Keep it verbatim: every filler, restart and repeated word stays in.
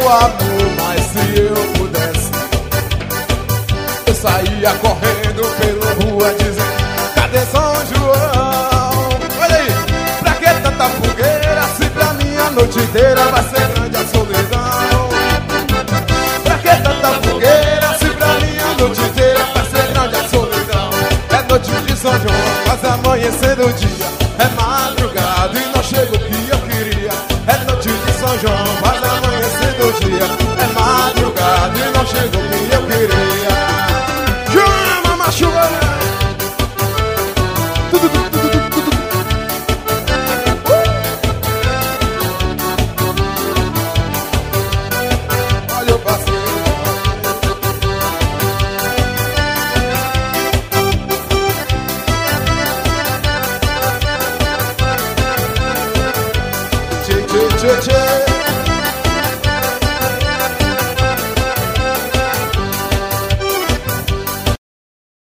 amor, mas se eu pudesse, eu saía correndo pela rua dizendo: cadê São João? Olha aí, pra que tanta fogueira se pra mim a noite inteira vai ser grande a solidão? Pra que tanta fogueira se pra mim a noite inteira vai ser grande a solidão? É noite de São João, mas amanhecer o dia é madrugada e não chega o que eu queria. É noite de São João, mas amanhecer do dia é madrugada e não chega o que eu queria. Chama, machuca! Olha o passeio. Tchê, tchê, tchê, tchê.